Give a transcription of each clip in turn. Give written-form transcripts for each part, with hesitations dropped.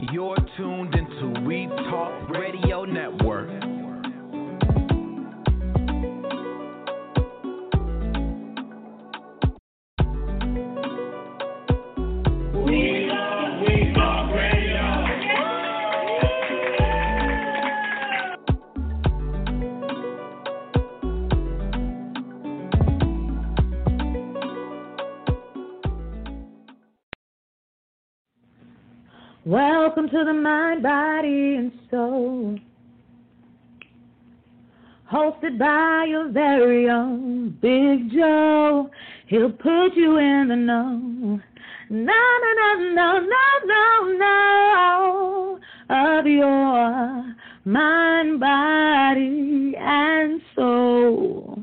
You're tuned into We Talk Radio Network. Welcome to the Mind, Body, and Soul, hosted by your very own Big Joe. He'll put you in the know. No, no, no, no, no, no, no, of your mind, body, and soul.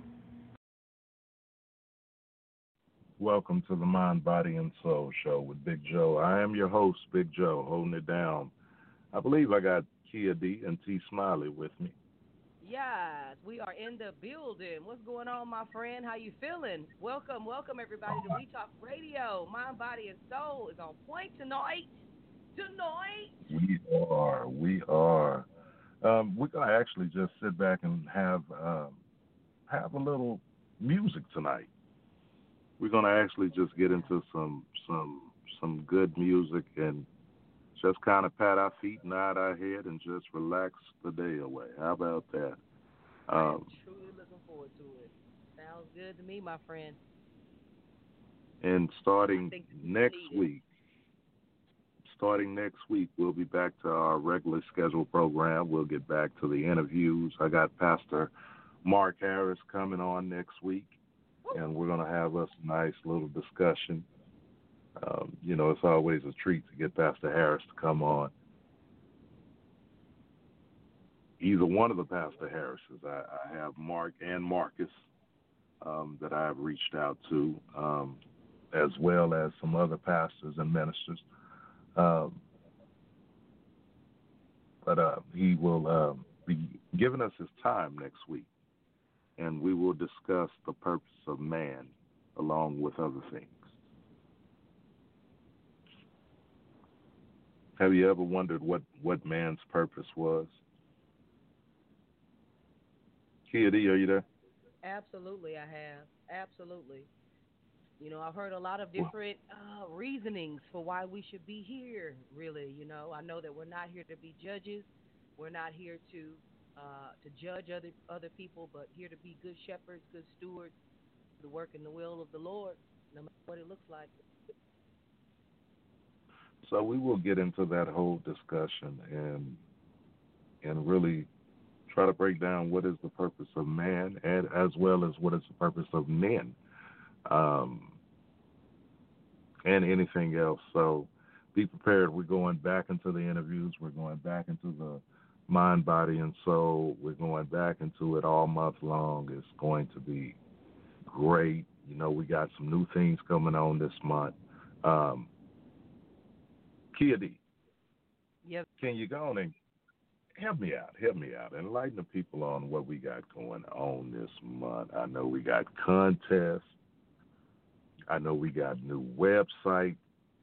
Welcome to the Mind, Body, and Soul Show with Big Joe. I am your host, Big Joe, holding it down. I believe I got Kia D and T Smiley with me. Yes, we are in the building. What's going on, my friend? How you feeling? Welcome, everybody to We Talk Radio. Mind, Body, and Soul is on point tonight. We are. We're going to actually just sit back and have a little music tonight. We're going to actually just get into some good music and just kind of pat our feet, nod our head, and just relax the day away. How about that? I'm truly looking forward to it. Sounds good to me, my friend. And starting next week, we'll be back to our regular scheduled program. We'll get back to the interviews. I got Pastor Mark Harris coming on next week. And we're going to have us a nice little discussion. It's always a treat to get Pastor Harris to come on. Either one of the Pastor Harrises. I have Mark and Marcus that I have reached out to, as well as some other pastors and ministers. But he will be giving us his time next week. And we will discuss the purpose of man along with other things. Have you ever wondered what man's purpose was? Kia D, are you there? Absolutely, I have. Absolutely. I've heard a lot of different reasonings for why we should be here, really. I know that we're not here to be judges. We're not here to judge other people, but here to be good shepherds, good stewards, to work in the will of the Lord, no matter what it looks like. So we will get into that whole discussion and really try to break down what is the purpose of man, and as well as what is the purpose of men, and anything else. So be prepared. We're going back into the interviews. We're going back into the Mind, Body, and Soul. We're going back into it all month long. It's going to be great. We got some new things coming on this month. Kia D, yep. Can you go on and help me out, enlighten the people on what we got going on this month? I know we got contests. I know we got new website.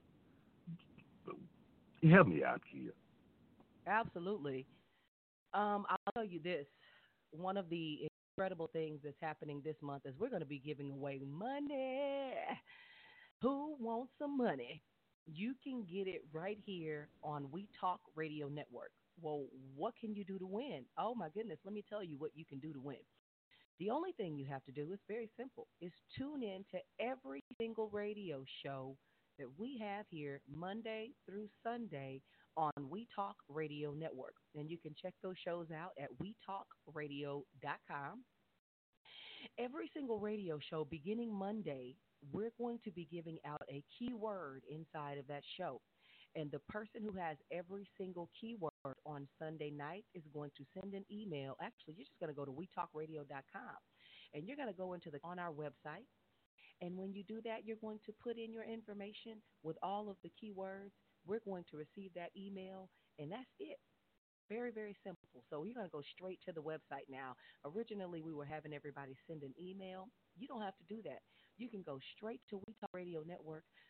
Help me out, Kia. Absolutely. I'll tell you this. One of the incredible things that's happening this month is we're going to be giving away money. Who wants some money? You can get it right here on We Talk Radio Network. Well, what can you do to win? Oh, my goodness. Let me tell you what you can do to win. The only thing you have to do is very simple, is tune in to every single radio show that we have here Monday through Sunday on We Talk Radio Network. And you can check those shows out at wetalkradio.com. Every single radio show beginning Monday, we're going to be giving out a keyword inside of that show. And the person who has every single keyword on Sunday night is going to send an email. Actually, you're just going to go to wetalkradio.com and you're going to go on our website. And when you do that, you're going to put in your information with all of the keywords. We're going to receive that email, and that's it. Very, very simple. So you're going to go straight to the website now. Originally, we were having everybody send an email. You don't have to do that. You can go straight to We Talk Radio Network,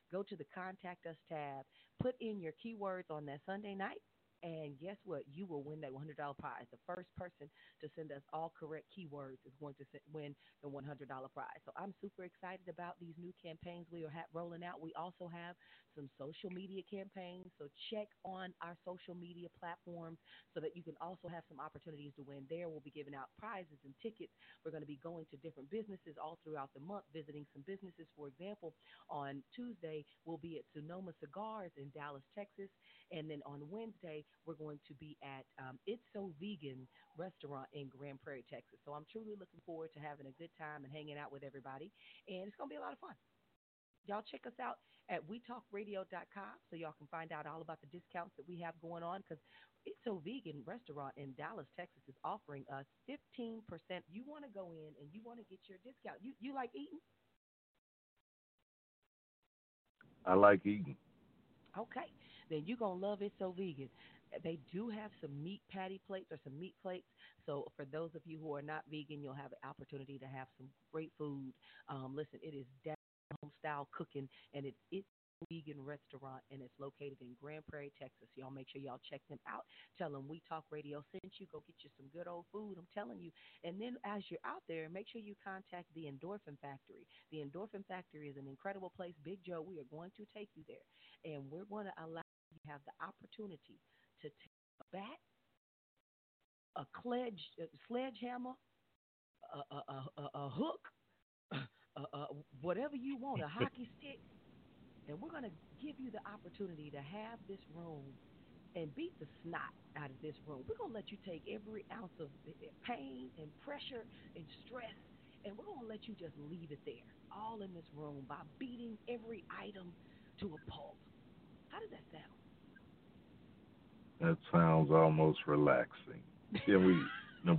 Go to the Contact Us tab, put in your keywords on that Sunday night, and guess what? You will win that $100 prize. The first person to send us all correct keywords is going to win the $100 prize. So I'm super excited about these new campaigns we are rolling out. We also have some social media campaigns. So check on our social media platforms so that you can also have some opportunities to win there. We'll be giving out prizes and tickets. We're going to be going to different businesses all throughout the month, visiting some businesses. For example, on Tuesday, we'll be at Sonoma Cigars in Dallas, Texas. And then on Wednesday, we're going to be at It's So Vegan restaurant in Grand Prairie, Texas. So I'm truly looking forward to having a good time and hanging out with everybody. And it's going to be a lot of fun. Y'all check us out at wetalkradio.com so y'all can find out all about the discounts that we have going on, because It's So Vegan restaurant in Dallas, Texas is offering us 15%. You want to go in and you want to get your discount. You like eating? I like eating. Okay. Then you're going to love It's So Vegan. They do have some meat patty plates or some meat plates. So for those of you who are not vegan, you'll have an opportunity to have some great food. Listen, it is home style cooking, and it's a vegan restaurant, and it's located in Grand Prairie, Texas. Y'all make sure y'all check them out. Tell them We Talk Radio sent you. Go get you some good old food, I'm telling you. And then as you're out there, make sure you contact the Endorphin Factory. The Endorphin Factory is an incredible place. Big Joe, we are going to take you there, and we're going to allow you to have the opportunity to take a bat, a sledgehammer, a hook, whatever you want, a hockey stick, and we're going to give you the opportunity to have this room and beat the snot out of this room. We're going to let you take every ounce of pain and pressure and stress, and we're going to let you just leave it there, all in this room, by beating every item to a pulp. How does that sound? That sounds almost relaxing. Yeah, we'll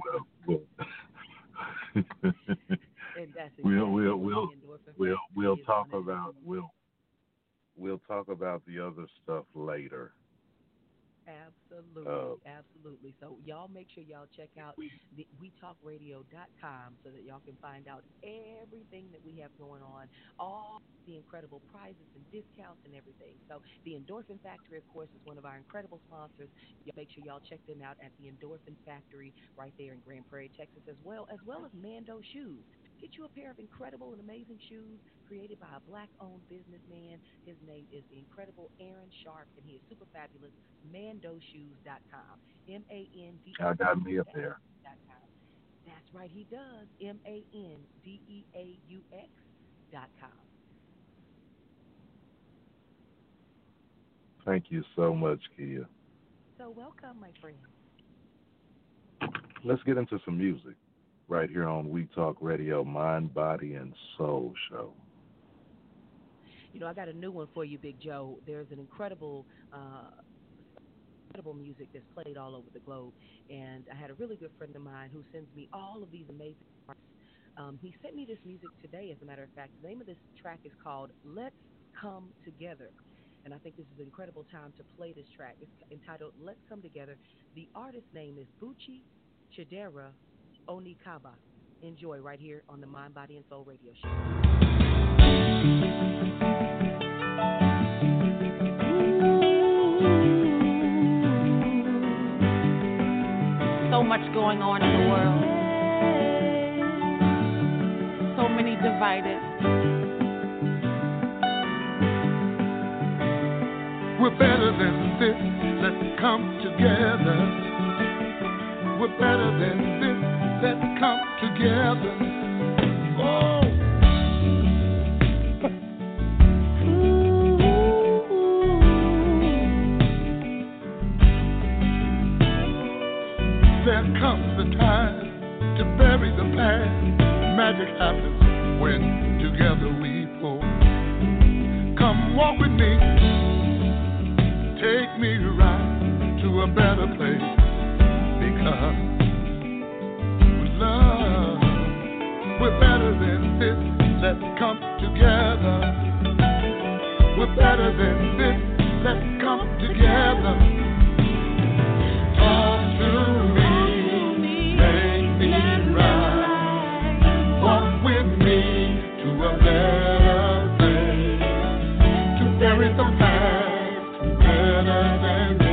talk about the other stuff later. Absolutely. So y'all make sure y'all check out the wetalkradio.com so that y'all can find out everything that we have going on, all the incredible prizes and discounts and everything. So the Endorphin Factory, of course, is one of our incredible sponsors. Make sure y'all check them out at the Endorphin Factory right there in Grand Prairie, Texas, as well as Mando Shoes. Get you a pair of incredible and amazing shoes created by a black-owned businessman. His name is the incredible Aaron Sharp, and he is super fabulous. MandoShoes.com. MANDEAUX. I got me up there. That's right, he does. MANDEAUX.com. Thank you so much, Kia. So welcome, my friend. Let's get into some music right here on We Talk Radio, Mind, Body, and Soul Show. You know, I got a new one for you, Big Joe. There's an incredible music that's played all over the globe, and I had a really good friend of mine who sends me all of these amazing artists. He sent me this music today, as a matter of fact. The name of this track is called Let's Come Together, and I think this is an incredible time to play this track. It's entitled Let's Come Together. The artist's name is Buchi Chidera Onikaba. Enjoy right here on the Mind, Body, and Soul Radio Show. So much going on in the world. So many divided. We're better than this. Let's come together. We're better than this. Let's come together. Oh. There comes the time to bury the past. Magic happens when together we pull. Come walk with me. Take me right to a better place. Because with love, we're better than this. Let's come together. We're better than this. Let's come together. Talk to me. Make me right. Walk with me to a better place. To buried the past better than this.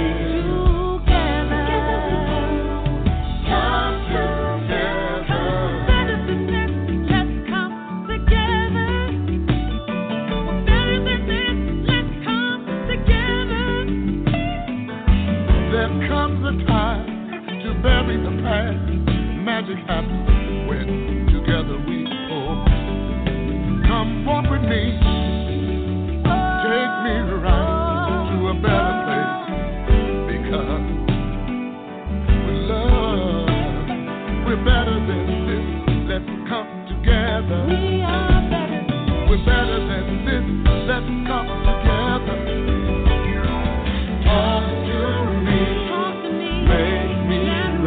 Bury the past. Magic happens when together we pull. Come walk with me. Take me right to a better place. Because with love, we're better than this. Let's come together. We are better. We're better than this. Let's come together. Talk to me. Make me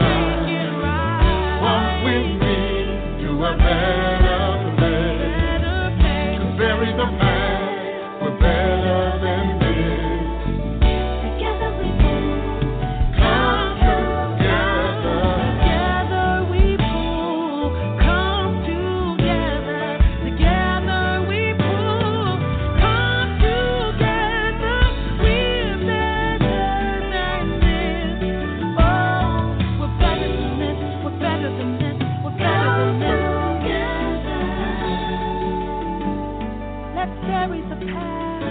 a better place. To bury the past, we're better than this. Together we pull, come together. Together we pull, come together. Together we pull, come together. We're better than this. Oh, we're better than this. We're better than this. We're better than this. Let's bury the past.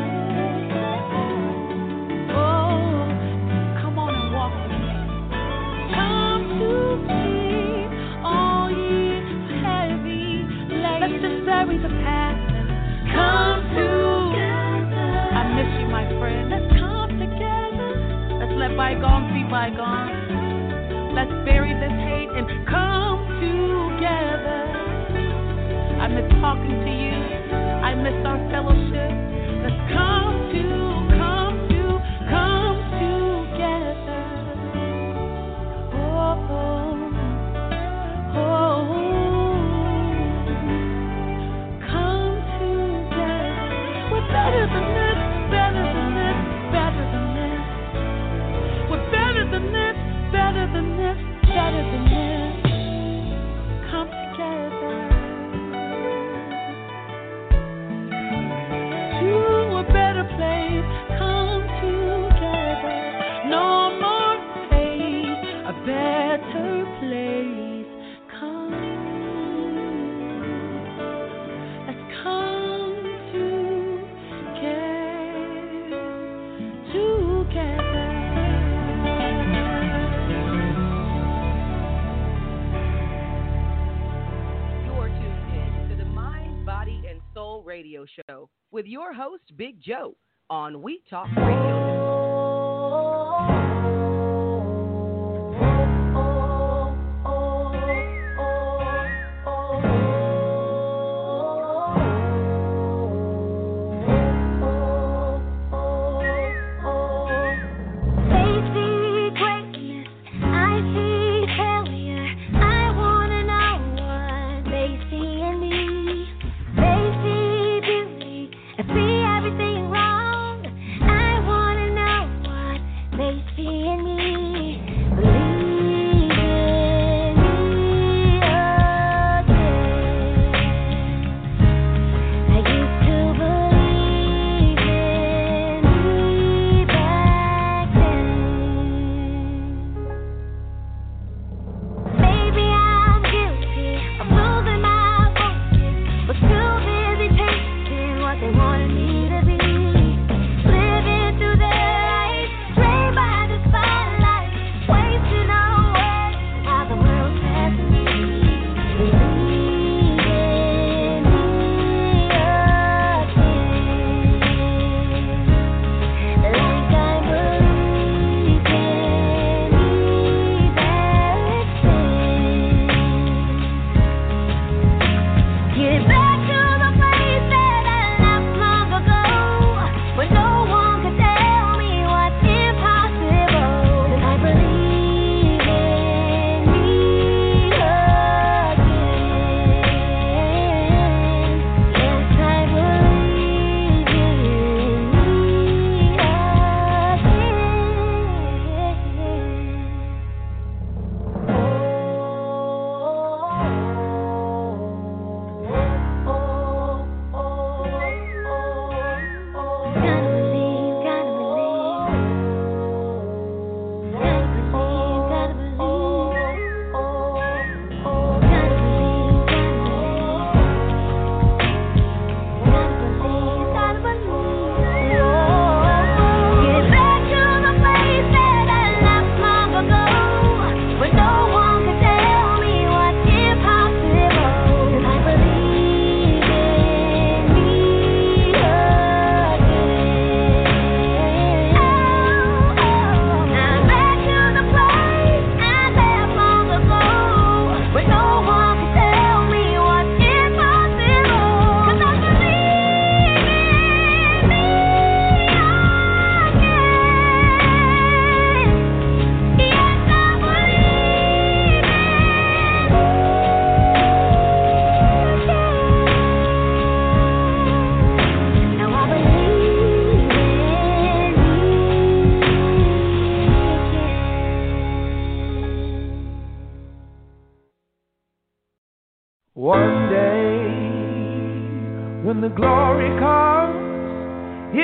Oh, come on and walk with me. Come to me, all ye heavy laden. Let's just bury the past and come together. I miss you, my friend. Let's come together. Let's let bygones be bygones. Let's bury this hate and come together. I miss talking to you. I miss our fellowship. Let's come together. Oh, come together. We're better than this, better than this, better than this. We're better than this, better than this, better than this. Come together. To a better place, come together. No more hate, a better place. Come, let's come together. You're tuned in to the Mind, Body, and Soul Radio Show with your host, Big Joe, on We Talk Radio. See everything wrong. I wanna know what they see.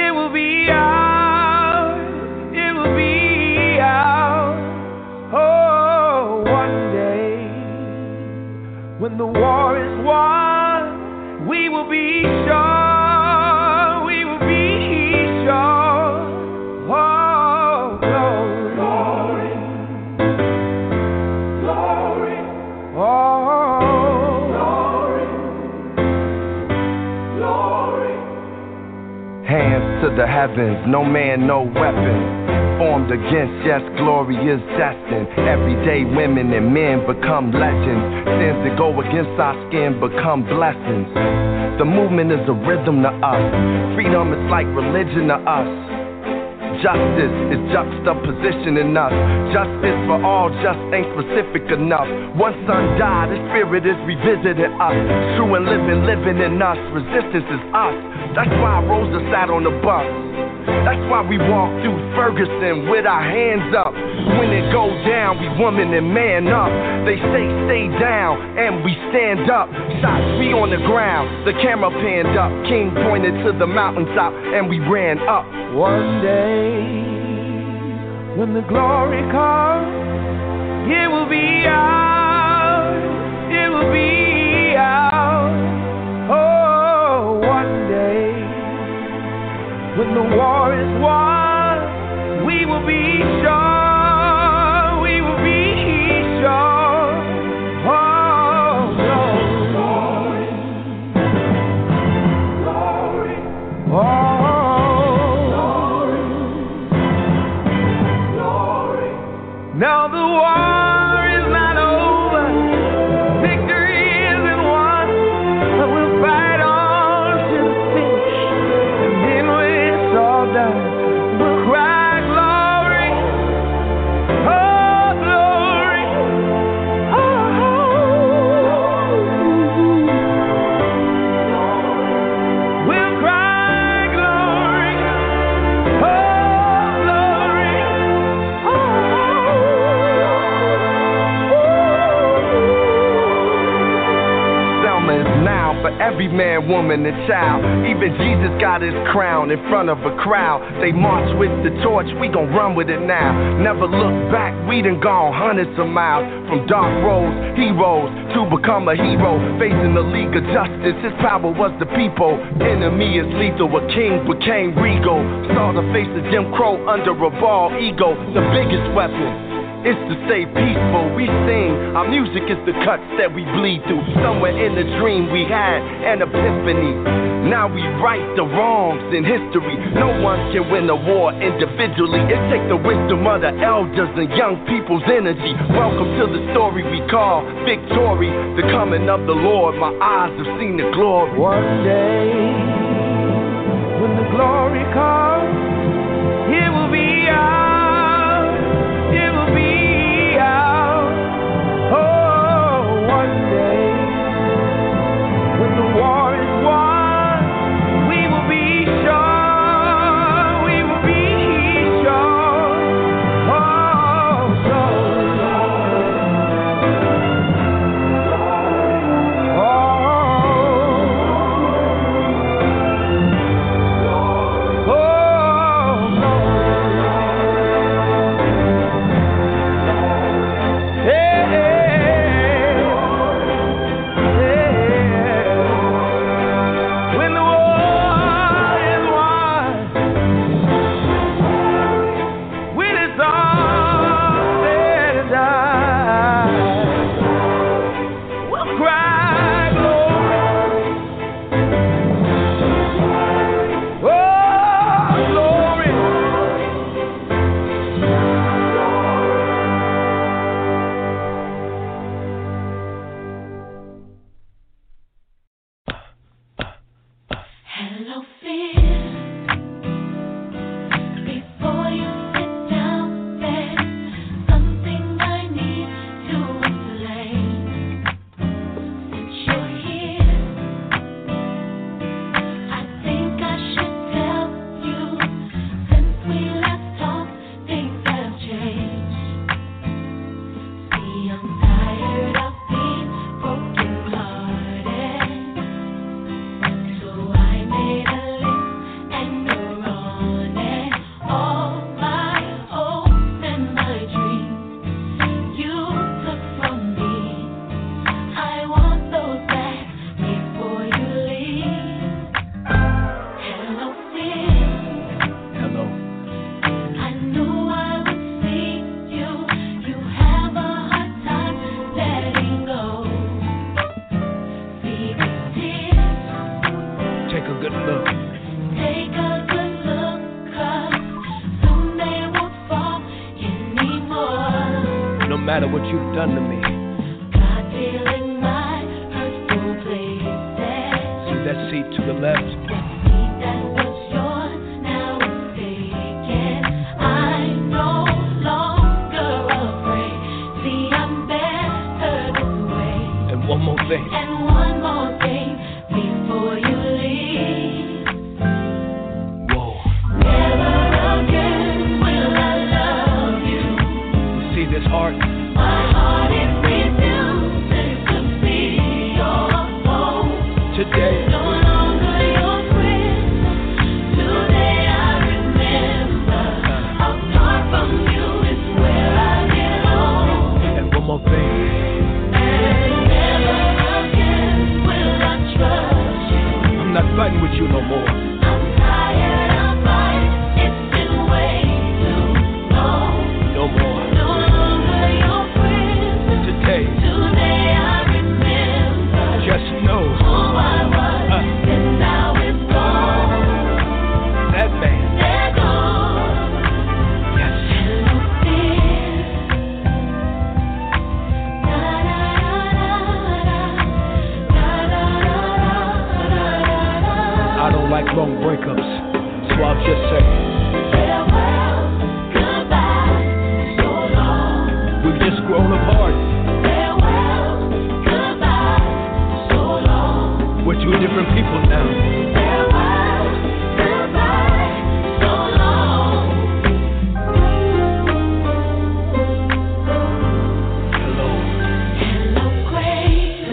It will be ours. It will be ours. Oh, one day when the war is won, we will be sure. We will be sure. Oh, glory, glory, glory. Oh, glory, glory. Hands to the heavens, no man, no weapon formed against, yes, glory is destined. Everyday women and men become legends. Sins that go against our skin become blessings. The movement is a rhythm to us. Freedom is like religion to us. Justice is juxtaposition in us. Justice for all just ain't specific enough. One son died, his spirit is revisiting us. True and living in us. Resistance is us. That's why Rosa sat on the bus. That's why we walk through Ferguson with our hands up. When it goes down, we woman and man up. They say stay down, and we stand up. Shots, we on the ground, the camera panned up. King pointed to the mountaintop, and we ran up. One day, when the glory comes, it will be ours. It will be ours. Oh, one day, when the war is won, we will be sure. We will be sure. Oh, glory, glory, oh, glory, glory. Now the war is not over. Victory isn't won, but we'll fight on to the finish. And then when it's all done, we'll cry glory, oh glory, oh. We'll cry glory, oh glory, oh. Selma is now for every man, woman, and child. Even Jesus got his crown in front of a crowd. They march with the torch, we gon' run with it now. Never look back, we done gone hundreds of miles. From dark roads, heroes, to become a hero. Facing the League of Justice, his power was the people. Enemy is lethal, a king became regal. Saw the face of Jim Crow under a bald ego. The biggest weapon is to stay peaceful. We sing, our music is the cuts that we bleed through. Somewhere in the dream we had an epiphany. Now we right the wrongs in history. No one can win a war individually. It takes the wisdom of the elders and young people's energy. Welcome to the story we call victory. The coming of the Lord, my eyes have seen the glory. One day, when the glory comes, it will be ours. It will be ours. Oh, one day, when the war is won, we will be sure. We will be sure. Oh, glory. Oh, matter what you've done to me. God feeling my hurtful places. See that seat to the left? That seat that was yours now is taken. I'm no longer afraid. See, I'm better this way. And one more thing. And one more thing before you leave. Whoa. Never again will I love you. See this heart? My heart it refuses to be your home. Today. No longer your friend. Today I remember. Apart from you is where I belong. And one more thing. And never again will I trust you. I'm not fighting with you no more. I'm tired of fighting. It's been way too long. No more. No longer your friend. Today. Today I remember. Just know. Who I was, and now it's gone. That man. They're gone. Yes. Hello, dear. Da da da da da. I don't like long breakups, so I'll just say Farewell, goodbye, so long. we've just grown apart. Farewell, goodbye, so long. We're two different people now. Farewell, goodbye, so long. Hello. Hello, grace.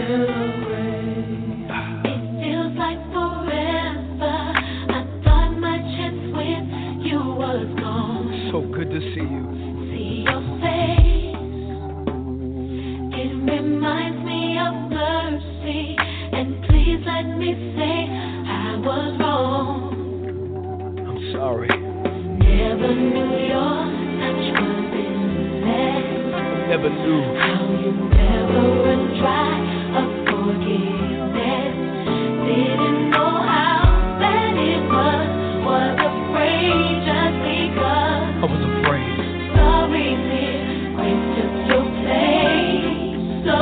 It feels like forever. I thought my chance with you was gone. So good to see you. See your face. It reminds me of mercy. And please let me say I was wrong. I'm sorry. Never knew your touch was endless. Never knew. How you never run dry of forgiveness. Didn't know how bad it was. Was afraid just because. I was afraid. Sorry, dear, grace took your place. So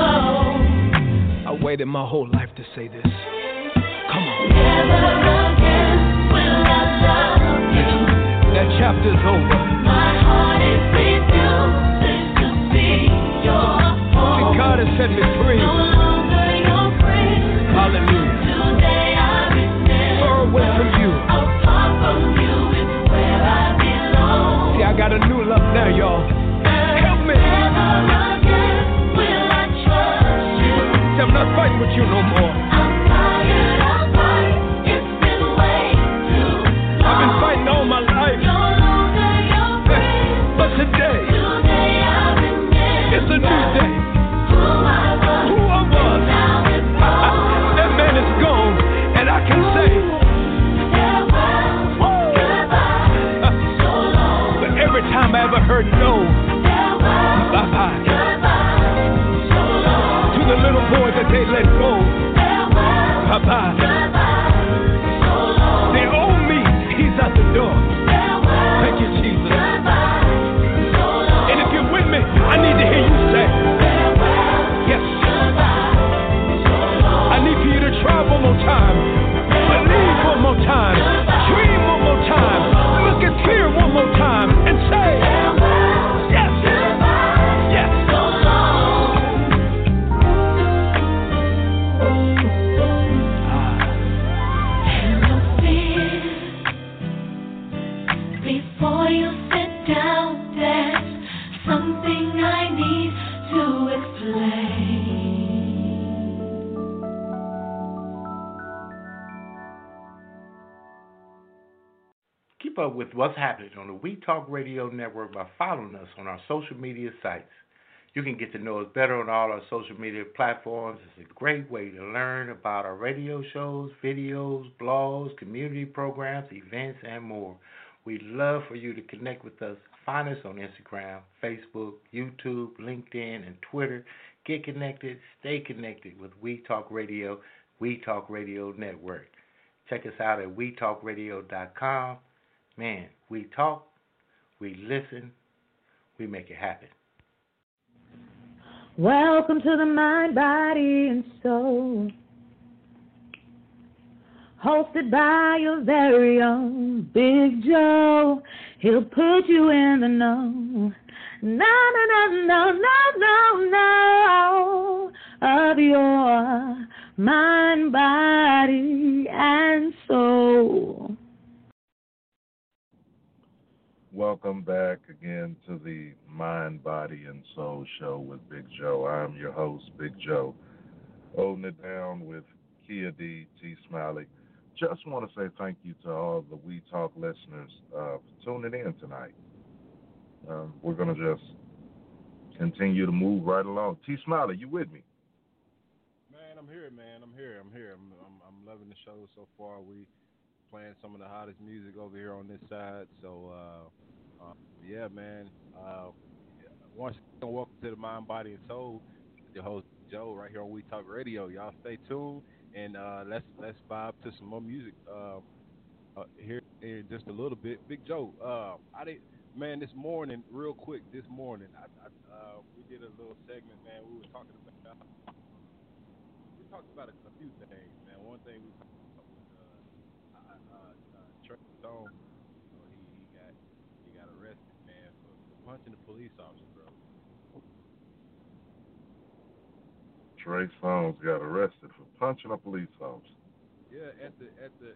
I waited my whole life to say this. Come on. never again will I love you. That chapter's over. My heart it refuses to be your See, home. God has set me free. No longer your friend. Hallelujah. Today I remember. Far away from you. Apart from you is where I belong. See, I got a new love now, y'all. Help me. Never again will I trust you. See, I'm not fighting with you no more. I'm tired of fighting. It's been way too long. I've been fighting all my life. No longer your friend. But today, Today I remember. it's a new day. Who I was. Who I was. Now it's gone. That man is gone, and I can say, Farewell, goodbye, so long. but every time I ever heard no, Farewell, bye-bye. goodbye, so long. To the little boy that they let go, Farewell, bye-bye. goodbye, so long. They owe me, he's out the door. Farewell, Thank you, Jesus. goodbye, so long. And if you're with me, I need to hear you say, Farewell, yes. goodbye, so long. I need for you to try one more time, believe one more time, dream one more time, look it clear one more time, and say, yes, yes. So long. And no fear. Before you sit down, there's something I need to explain. Keep up with what's happening on the We Talk Radio Network by following us on our social media sites. You can get to know us better on all our social media platforms. It's a great way to learn about our radio shows, videos, blogs, community programs, events, and more. We'd love for you to connect with us. Find us on Instagram, Facebook, YouTube, LinkedIn, and Twitter. Get connected, stay connected with We Talk Radio, We Talk Radio Network. Check us out at wetalkradio.com. Man, we talk, we listen, we make it happen. Welcome to the Mind, Body, and Soul. Hosted by your very own Big Joe. He'll put you in the know. No, no, no, no, no, no, no. Of your mind, body, and soul. Welcome back again to the Mind, Body, and Soul Show with Big Joe. I'm your host, Big Joe. Holding it down with Kia D, T Smiley. Just want to say thank you to all the We Talk listeners for tuning in tonight. We're going to just continue to move right along. T Smiley, you with me? Man, I'm here, man. I'm here. I'm loving the show so far. We playing some of the hottest music over here on this side. So, yeah, man. Once again, welcome to the Mind, Body, and Soul. Your host Joe right here on We Talk Radio. Y'all stay tuned and let's vibe to some more music here in just a little bit. Big Joe, this morning, real quick, we did a little segment, man. We talked about a few things, man. One thing we talked about was Trey Songz. He got arrested, man, for punching a police officer, bro. Trey Songz got arrested for punching a police officer. Yeah, at the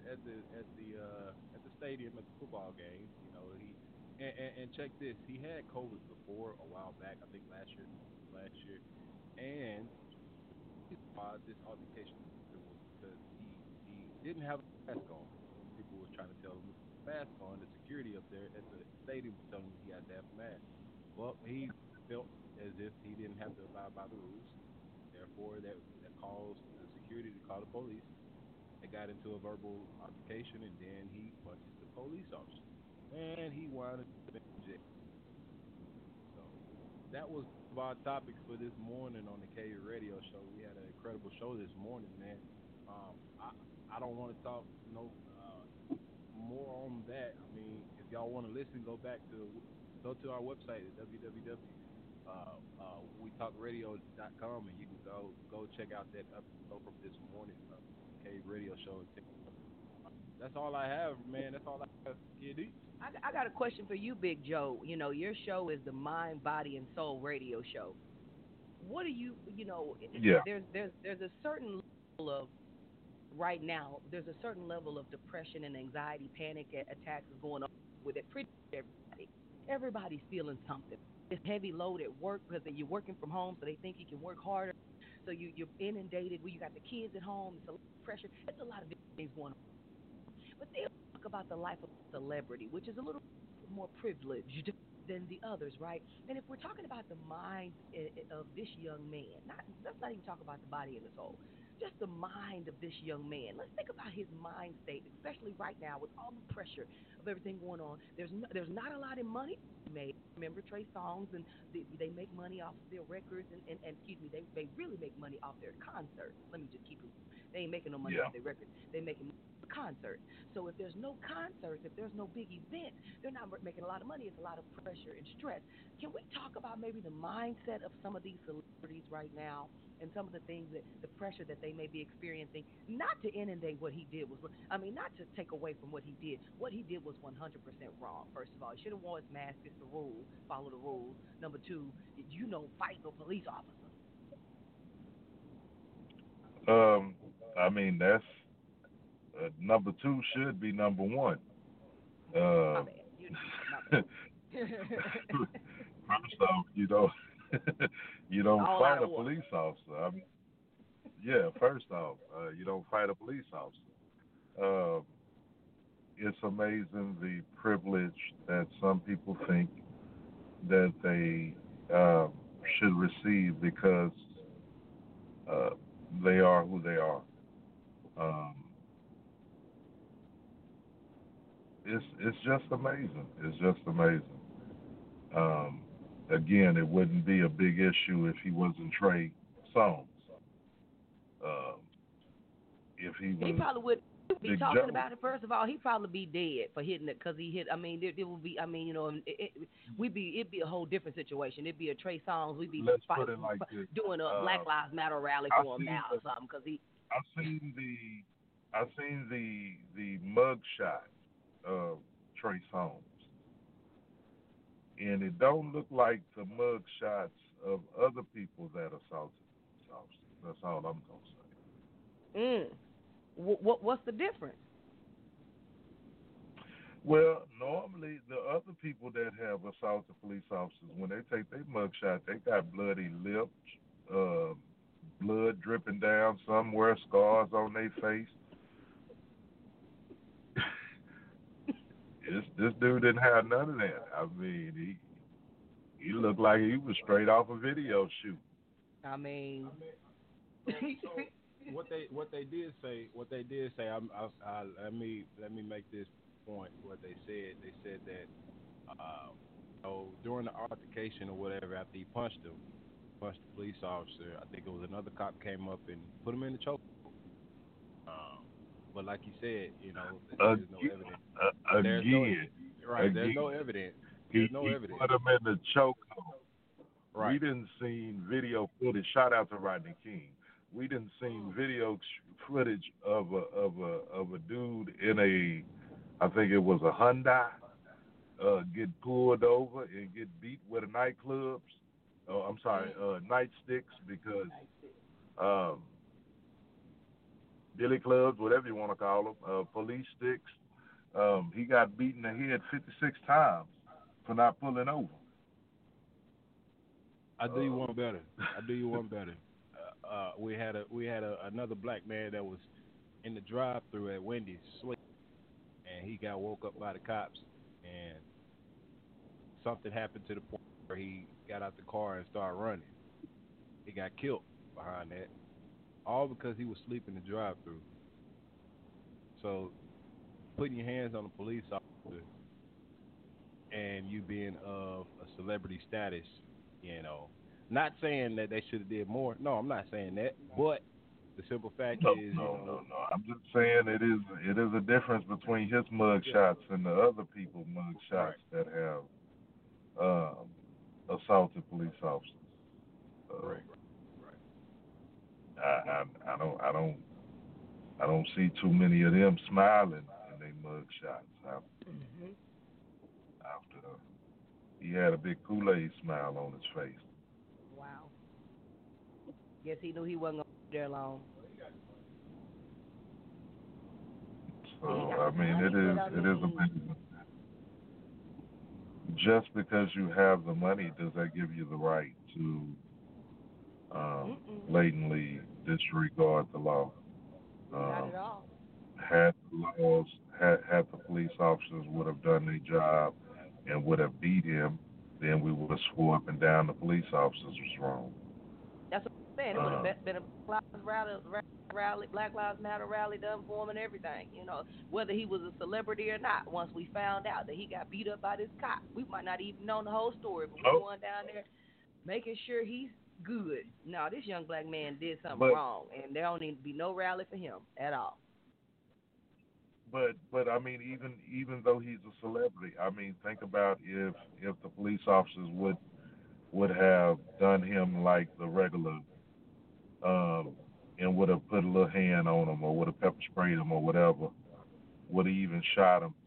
stadium at the football game, you know, and check this, he had COVID before a while back, I think last year, and this altercation was because he didn't have a mask on. People was trying to tell him to put a mask on. The security up there at the stadium was telling him he had to have a mask. Well, he felt as if he didn't have to abide by the rules. Therefore, that caused the security to call the police. They got into a verbal altercation, and then he punches the police officer. And he wound up in jail. So that was our topics for this morning on the KU Radio Show. We had an incredible show this morning, man. I don't want to talk more on that. I mean, if y'all want to listen, go to our website at www.wetalkradio.com, and you can go check out that episode from this morning KU Radio Show. That's all I have, man. That's all I have, Kid. I got a question for you, Big Joe. You know, your show is the Mind, Body, and Soul Radio Show. What do you Yeah. There's a certain level of, right now, there's a certain level of depression and anxiety, panic attacks going on with it. Pretty much everybody. Everybody's feeling something. It's heavy load at work because you're working from home, so they think you can work harder. So you're inundated where you got the kids at home. It's a lot of pressure. It's a lot of things going on. But they talk about the life of a celebrity, which is a little more privileged than the others, right? And if we're talking about the mind of this young man, let's not even talk about the body and the soul, just the mind of this young man. Let's think about his mind state, especially right now with all the pressure of everything going on. There's not a lot of money made. Remember Trey Songz, and they make money off their records, and excuse me, they really make money off their concerts. Let me just keep it. They ain't making no money off their records. They making concerts. So if there's no concerts, if there's no big event, they're not making a lot of money. It's a lot of pressure and stress. Can we talk about maybe the mindset of some of these celebrities right now and some of the things the pressure that they may be experiencing, not to inundate what he did not to take away from what he did. What he did was 100% wrong. First of all, he should have worn his mask. It's the rule. Follow the rules. Number two, fight no police officer. That's number two should be number one. First off, you don't fight a police officer. First off, you don't fight a police officer. It's amazing the privilege that some people think that they should receive because they are who they are. It's just amazing. It's just amazing. Again, it wouldn't be a big issue if he wasn't Trey Songz. If he was, be Big talking Joe. about it. First of all, he'd probably be dead for hitting it because he hit. I mean, it would be. I mean, it'd be a whole different situation. It'd be a Trey Songz. We'd be Let's put it like this. doing a Black Lives Matter rally I for him seen now the- or something because he. I seen the mug shot of Trey Songz, and it don't look like the mug shots of other people that assaulted police officers. That's all I'm gonna say. What's the difference? Well, normally the other people that have assaulted police officers, when they take their mug shot, they got bloody lips, blood dripping down somewhere, scars on their face. This dude didn't have none of that. I mean, he looked like he was straight off a video shoot. I mean, so what they did say, let me make this point. What they said that during the altercation or whatever, after he punched the police officer, I think it was another cop came up and put him in the choke. But like you said, there's no evidence. There's no evidence. There's no evidence. Put him in the chokehold. Right. We didn't see video footage. Shout out to Rodney King. We didn't see video footage of a dude in I think it was a Hyundai, get pulled over and get beat with a nightclubs. Nightsticks because billy clubs, whatever you want to call them, police sticks. He got beaten in the head 56 times for not pulling over. I do you one better. We had another black man that was in the drive-thru at Wendy's, and he got woke up by the cops, and something happened to the point where he got out the car and started running. He got killed behind that, all because he was sleeping in the drive-thru. So, putting your hands on a police officer and you being of a celebrity status, not saying that they should have did more. No, I'm not saying that. But the simple fact is, no. I'm just saying it is a difference between his mug shots and the other people's mug shots that have assaulted police officers. Right. I don't see too many of them smiling in their mug shots after he had a big Kool-Aid smile on his face. Wow. Guess he knew he wasn't gonna be there long. So I mean, it is amazing. Just because you have the money, does that give you the right to blatantly disregard the law? Not at all. Had the police officers would have done their job and would have beat him, then we would have swore up and down the police officers was wrong. That's what I'm saying. It would have been a Black Lives Matter rally done for him and everything. Whether he was a celebrity or not. Once we found out that he got beat up by this cop, we might not even know the whole story, but we're going down there making sure he's good. No, this young black man did something wrong, and there don't need to be no rally for him at all. But I mean, even though he's a celebrity, I mean, think about if the police officers would have done him like the regular, and would have put a little hand on him, or would have pepper sprayed him, or whatever, would have even shot him.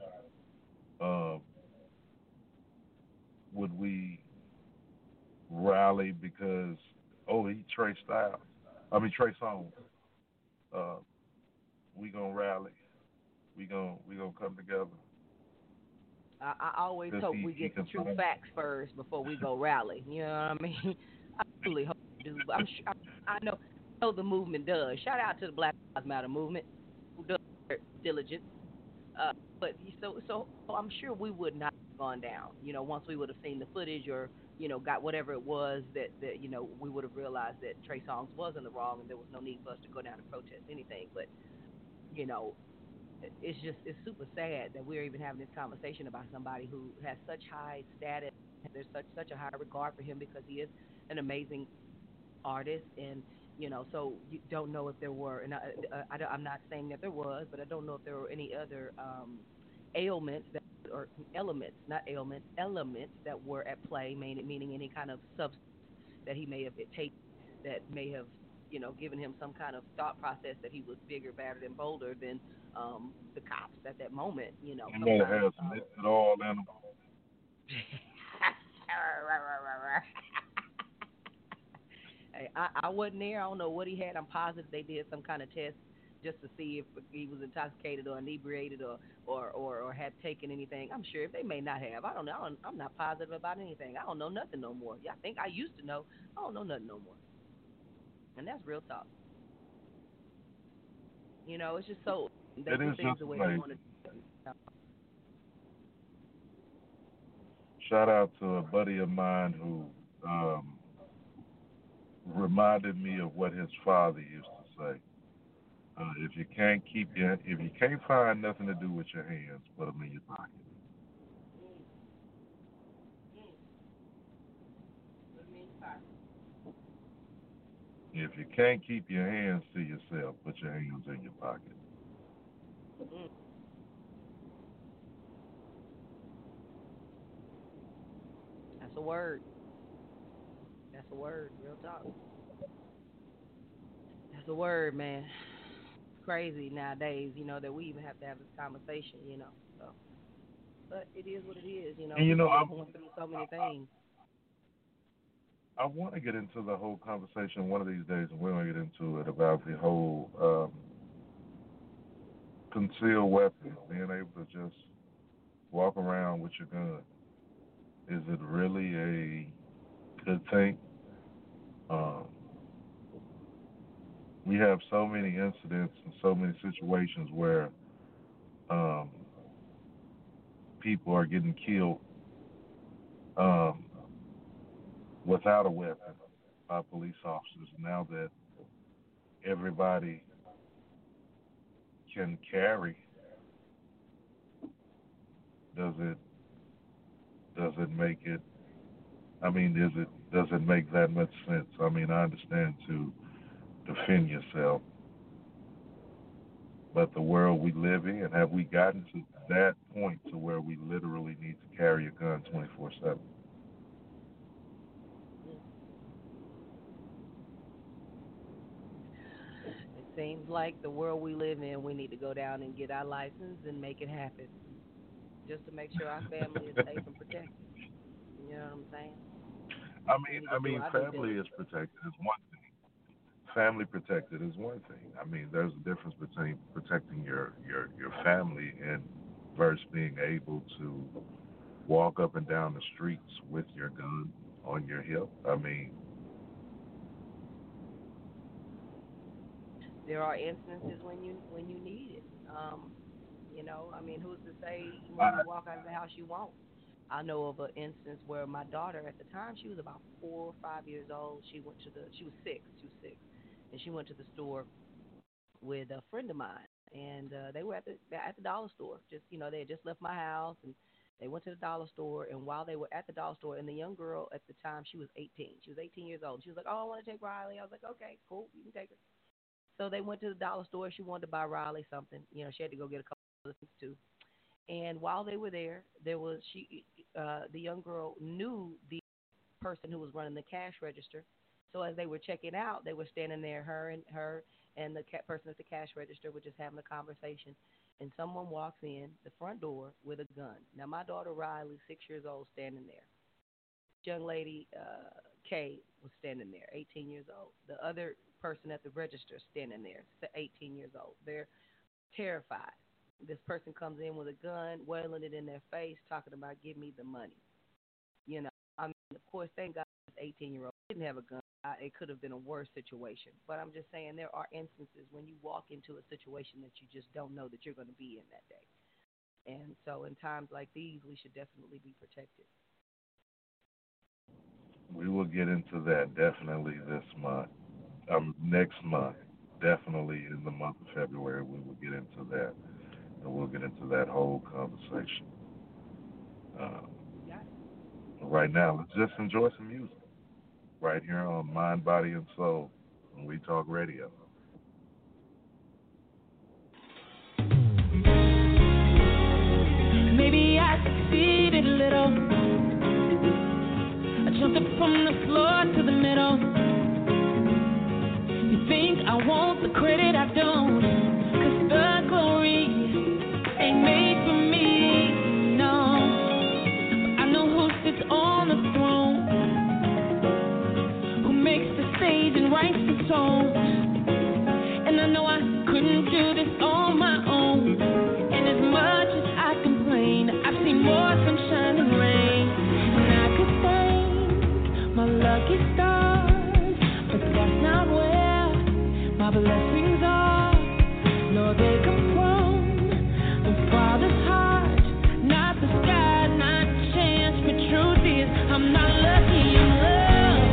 Would we rally because he Trey Songz? We gonna rally. We gonna come together. I always hope we get the true facts first before we go rally. You know what I mean? I really hope we do. But I'm sure, I know the movement does. Shout out to the Black Lives Matter movement who does their diligence. But so I'm sure we would not have gone down. Once we would have seen the footage or got whatever it was that we would have realized that Trey Songz was in the wrong and there was no need for us to go down and protest anything. But it's super sad that we're even having this conversation about somebody who has such high status. There's such a high regard for him because he is an amazing artist, and So you don't know if there were, and I'm not saying that there was, but I don't know if there were any other ailments that, or elements, not ailments, elements that were at play, meaning any kind of substance that he may have taken that may have, given him some kind of thought process that he was bigger, badder, and bolder than the cops at that moment. He may have had some it all in him. Hey, I wasn't there. I don't know what he had. I'm positive they did some kind of test just to see if he was intoxicated or inebriated or had taken anything. I'm sure if they may not have. I don't know. I'm not positive about anything. I don't know nothing no more. Yeah, I think I used to know. I don't know nothing no more. And that's real talk. It's just so they do things the way they want to do. Shout out to a buddy of mine who reminded me of what his father used to say. If you can't find nothing to do with your hands, put them in your pocket. If you can't keep your hands to yourself, put your hands in your pocket. That's a word. That's a word. Real talk. That's a word, man. It's crazy nowadays, that we even have to have this conversation, So, but it is what it is, And I'm going through so many things. I want to get into the whole conversation one of these days, and we're going to get into it about the whole concealed weapons, being able to just walk around with your gun. Is it really a good thing? We have so many incidents and so many situations where people are getting killed without a weapon by police officers. Now that everybody can carry, does it make it? I mean, does it make that much sense? I mean, I understand to defend yourself, but the world we live in, have we gotten to that point to where we literally need to carry a gun 24/7? It seems like the world we live in, we need to go down and get our license and make it happen, just to make sure our family is safe and protected. You know what I'm saying? I mean, family is protected is one thing. Family protected is one thing. I mean, there's a difference between protecting your family and versus being able to walk up and down the streets with your gun on your hip. I mean, there are instances when you need it. I mean, who's to say when you walk out of the house you won't? I know of an instance where my daughter, at the time, she was about 4 or 5 years old. She was 6, and she went to the store with a friend of mine, and they were at the dollar store. Just they had just left my house, and they went to the dollar store. And while they were at the dollar store, and the young girl at the time, she was 18. She was 18 years old. She was like, "Oh, I want to take Riley." I was like, "Okay, cool, you can take her." So they went to the dollar store. She wanted to buy Riley something. She had to go get a couple other things too. And while they were there, the young girl knew the person who was running the cash register. So as they were checking out, they were standing there, her and the person at the cash register were just having a conversation. And someone walks in the front door with a gun. Now, my daughter Riley, 6 years old, standing there. Young lady, Kay, was standing there, 18 years old. The other person at the register standing there, 18 years old. They're terrified. This person comes in with a gun, wailing it in their face, talking about, "Give me the money." I mean, of course, thank God this 18-year-old didn't have a gun. It could have been a worse situation. But I'm just saying there are instances when you walk into a situation that you just don't know that you're going to be in that day. And so in times like these, we should definitely be protected. We will get into that definitely this month. Next month, definitely in the month of February, we will get into that. And we'll get into that whole conversation. Right now, let's just enjoy some music right here on Mind, Body, and Soul We Talk Radio. Maybe I succeeded a little. I jumped up from the floor to the middle. You think I want the credit, I don't. 'Cause the glory ain't made for me, no. But I know who sits on the throne, who makes the stage and writes the songs. And I know I couldn't do this on my own. And as much as I complain, I've seen more sunshine and rain. And I could thank my lucky stars, but that's not where my blessings are. Lord, they come from the Father's heart, not the sky, not chance. But truth is, I'm not lucky, I'm loved.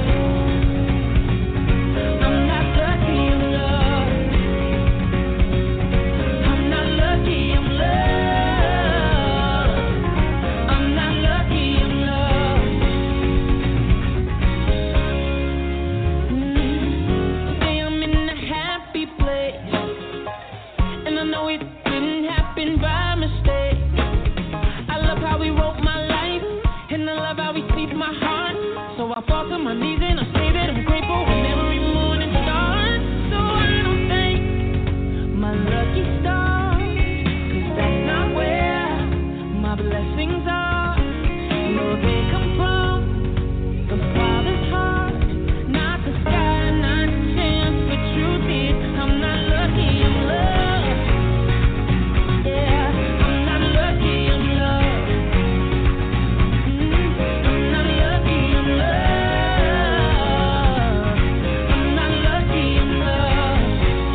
I'm not lucky, I'm loved. I'm not lucky, I'm loved. I'm not lucky, I'm loved. Today I'm in a happy place, and I know it didn't happen by mistake. I love how He wrote my life, and I love how He sees my heart. So I fall to my knees and I say that I'm grateful when every morning starts. So I don't thank my lucky stars, 'cause that's not where my blessings are. Lord, they come from the Father's heart, not the sky, not chance. But truth is, I'm not lucky, I'm loved. Yeah, I'm not lucky, I'm loved. I'm not lucky, I'm loved. I'm not lucky, I'm loved.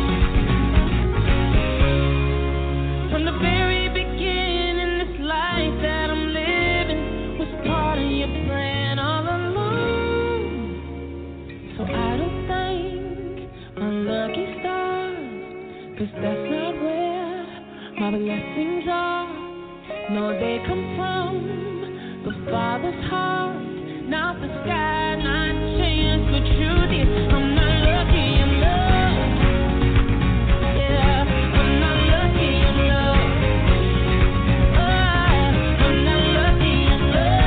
From the very beginning, this life that I'm living was part of Your plan all along. So I don't thank my lucky stars, 'cause that's not where my blessings are. No, they come from the Father's heart, not the sky, not chance. But truth is, I'm not lucky, I'm loved. Yeah, I'm not lucky, I'm loved. I'm not lucky, I'm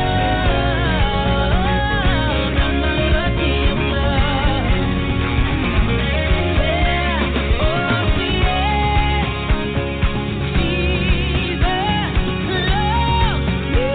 loved. I'm not lucky, I'm loved. Yeah, oh, yeah. Jesus loves me.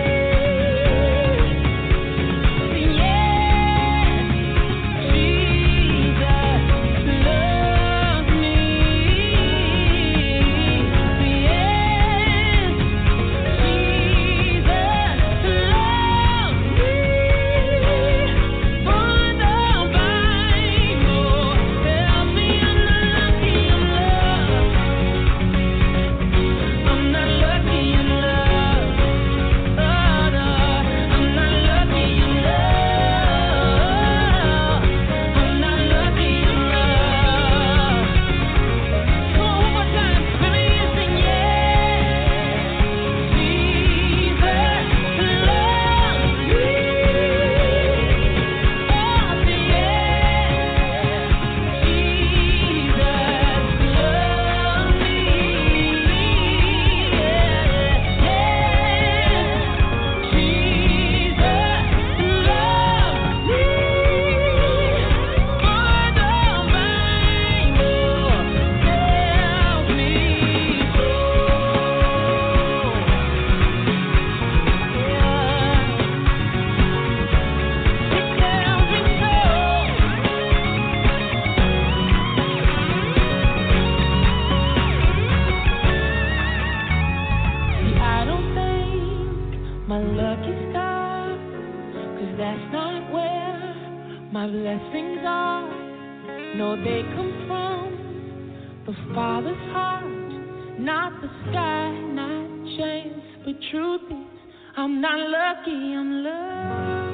my blessings are. No, they come from the Father's heart, not the sky, not chance. But truth is, I'm not lucky, I'm loved.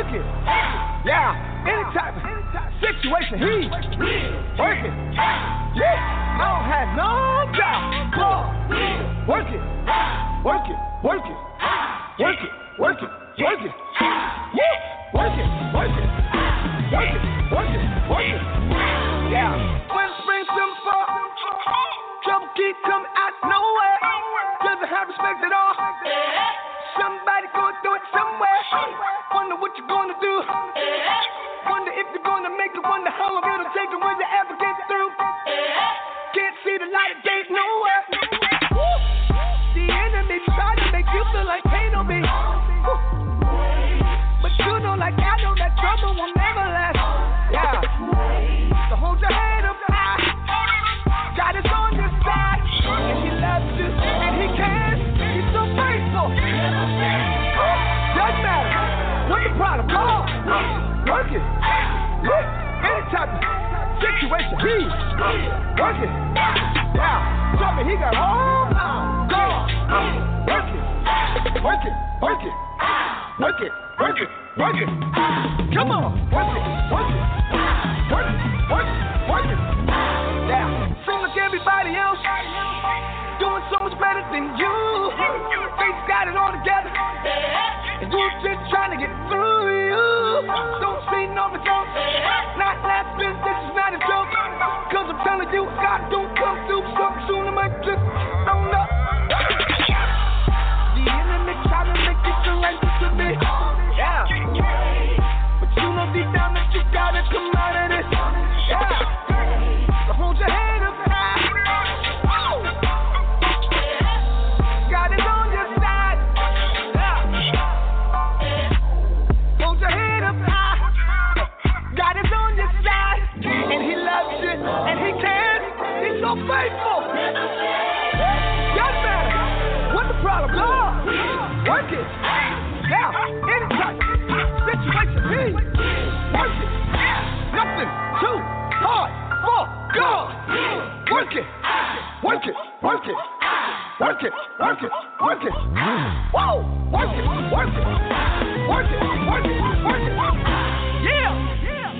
work it. Yeah, any type of situation, he work it. Yeah, I don't have no doubt. Work it, work it, work it, work it, work it, work it. Yeah, work it, work it, work it, work it, work it. Yeah, when spring comes fall, trouble keep coming out nowhere. Doesn't have respect at all. Somebody going through it somewhere. Wonder what you're gonna do. Wonder if you're gonna make it. Wonder how long it'll take and when you ever get through. Can't see the light of day nowhere. The enemy try to make you feel like pain on me. But you know, like I know, that trouble will never last. Yeah. So hold your head up high. God is on your side, and He loves you, and He cares. He's so faithful. Doesn't matter what the problem. Go on, work it. Look, any type of situation, He work it. Yeah, tell me He got all now. Go on, work it, work it, work it, work it, work it, work it. Come on, work it, work it, work it, work it, work it. Yeah, seem like everybody else doing so much better than you. They've got it all together, and you just trying to get through you. Don't say no result, not last business, this is not a joke. Cause I'm telling you, God don't come through something soon, I might just don't know. The enemy try to make you feel like this to me. Yeah, but you know deep down that you gotta come out of this. Yeah, so hold your head up high. God is on your side. Yeah. Hold your head up high. God is on your side, and He loves you, and He cares. He's so faithful. Doesn't matter what the problem. Lord, work it. Now, any type of situation, He work it. Nothing too hard for God. Work it, work it, work it, work it, work it, work it. Whoa, work it, work it, work it, work it, work it. Yeah, yeah.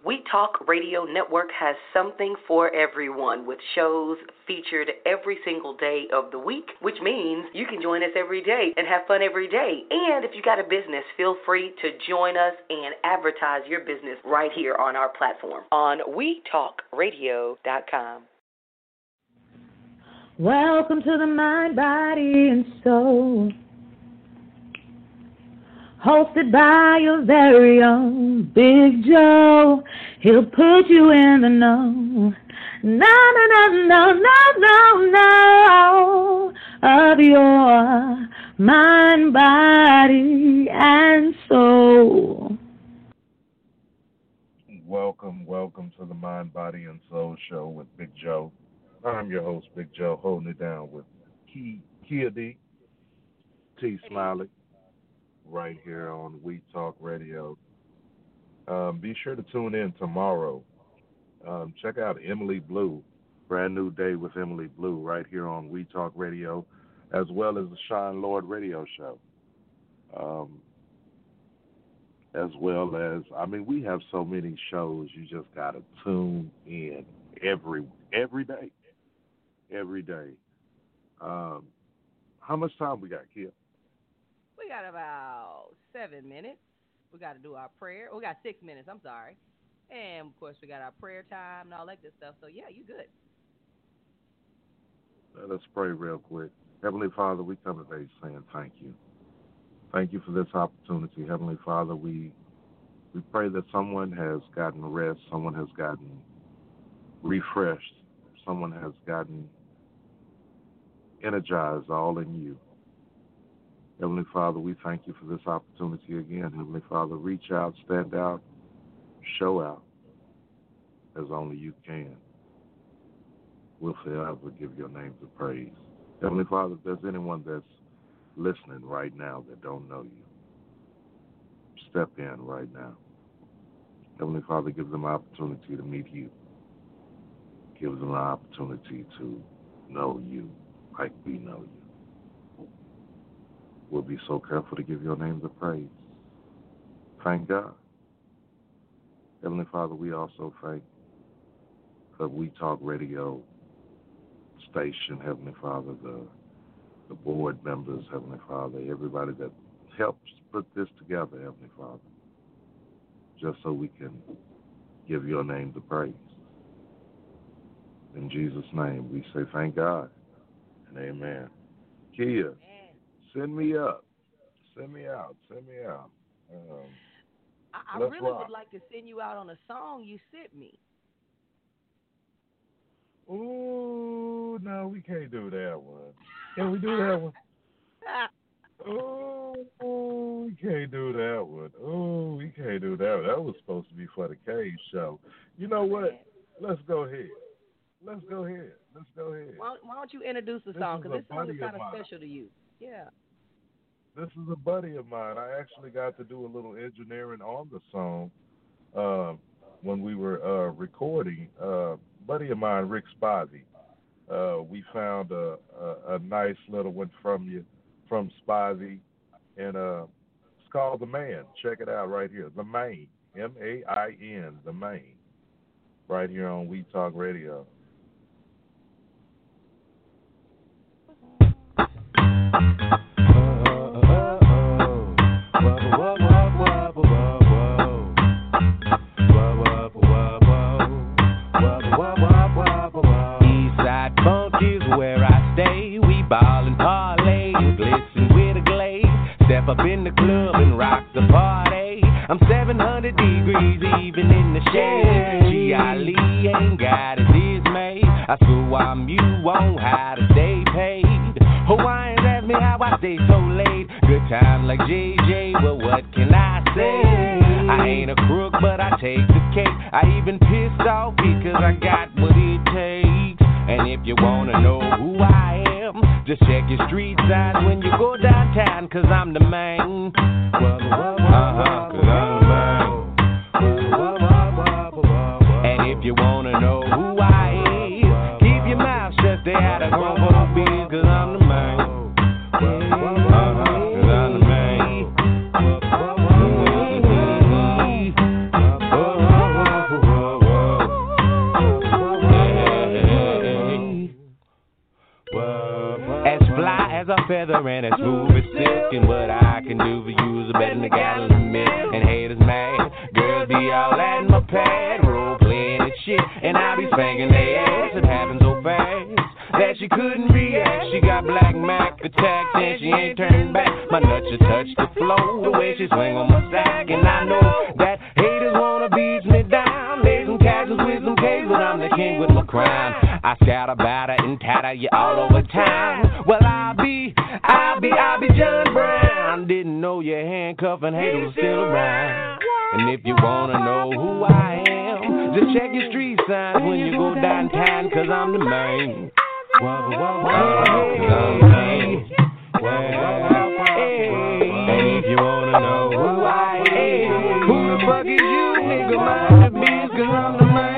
We Talk Radio Network has something for everyone with shows featured every single day of the week, which means you can join us every day and have fun every day. And if you got a business, feel free to join us and advertise your business right here on our platform on WeTalkRadio.com. Welcome to the Mind, Body, and Soul, hosted by your very own Big Joe. He'll put you in the know. No, of your mind, body, and soul. Welcome to the Mind, Body, and Soul Show with Big Joe. I'm your host, Big Joe, holding it down with Kia D, T Smiley, right here on We Talk Radio. Be sure to tune in tomorrow. Check out Emily Blue, brand new day with Emily Blue, right here on We Talk Radio, as well as the Shine Lord Radio Show. As well as, we have so many shows, you just got to tune in every day. Every day. How much time we got, Kia? We got about 7 minutes. We got to do our prayer. We got 6 minutes, I'm sorry. And, of course, we got our prayer time and all that good stuff. So, yeah, you good. Let's pray real quick. Heavenly Father, we come today saying thank you. Thank you for this opportunity. Heavenly Father, we pray that someone has gotten rest, someone has gotten refreshed, someone has gotten energized all in you. Heavenly Father, we thank you for this opportunity again. Heavenly Father, reach out, stand out, show out as only you can. We'll forever give your name the praise. Heavenly Father, if there's anyone that's listening right now that don't know you, step in right now. Heavenly Father, give them an opportunity to meet you. Give them an opportunity to know you like we know you. We'll be so careful to give your name the praise. Thank God. Heavenly Father, we also thank the We Talk Radio station, Heavenly Father, the board members, Heavenly Father, everybody that helps put this together, Heavenly Father, just so we can give your name the praise. In Jesus' name, we say thank God and amen. Kia, send me up. Send me out. I really would like to send you out on a song you sent me. Ooh, no, we can't do that one. Can we do that one? Oh, we can't do that one. Oh, we can't do that one. That was supposed to be for the Cave show. You know what? Let's go ahead. Why don't you introduce the song? Because this song is kind of special to you. Yeah. This is a buddy of mine. I actually got to do a little engineering on the song when we were recording. Buddy of mine, Rick Spivey. We found a nice little one from Spivey, and it's called The Man. Check it out right here. The Main, M-A-I-N, The Main, right here on We Talk Radio. Eastside Funk is where I stay. We ball and parlay and glisten with a glaze. Step up in the club and rock the party. I'm 700 degrees even in the shade. G.I.Lee ain't got it dismay. I swear I'm you on how to stay paid. Hawaiians ask me how I stay so late. Good times like JJ, well what can I say? I ain't a crook but I take the cake. I even pissed off because I got what it takes. And if you wanna know who I am, just check your street signs when you go downtown, cause I'm the man. Cause I'm the man. And if you wanna know who I am, keep your mouth shut, stay out of grown folk biz, cause I'm the man. Cause I'm the man. feather and as smooth as silk. And what I can do for you is better than a gallon of milk. And haters mad, girls be all at my pad, role playing and shit, and I be spanking their ass. It happens so fast that she couldn't react. She got black Mac attacks and she ain't turning back. My nuts just touch the floor the way she swing on my sack. And I know that haters wanna beat me down. Lay some castles with some K's, but I'm the king with my crown. I scatter, batter, and tatter you all over town. Well, I'll be John Brown. Didn't know your handcuffing haters was still around. And if you wanna know who I am, just check your street signs when you go downtown, 'cause I'm the man. And if you wanna know who I am, who the fuck is you, nigga? Mind the biz, 'cause I'm the man.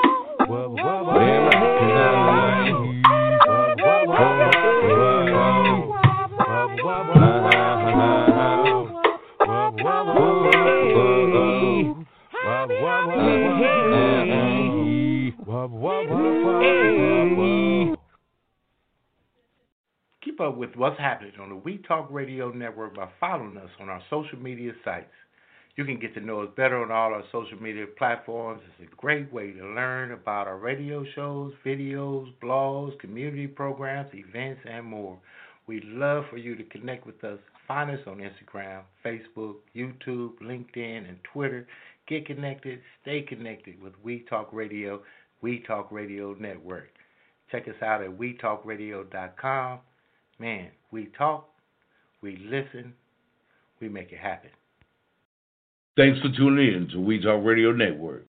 Keep up with what's happening on the We Talk Radio Network by following us on our social media sites. You can get to know us better on all our social media platforms. It's a great way to learn about our radio shows, videos, blogs, community programs, events, and more. We'd love for you to connect with us. Find us on Instagram, Facebook, YouTube, LinkedIn, and Twitter. Get connected, stay connected with We Talk Radio, We Talk Radio Network. Check us out at wetalkradio.com. Man, we talk, we listen, we make it happen. Thanks for tuning in to We Talk Radio Network.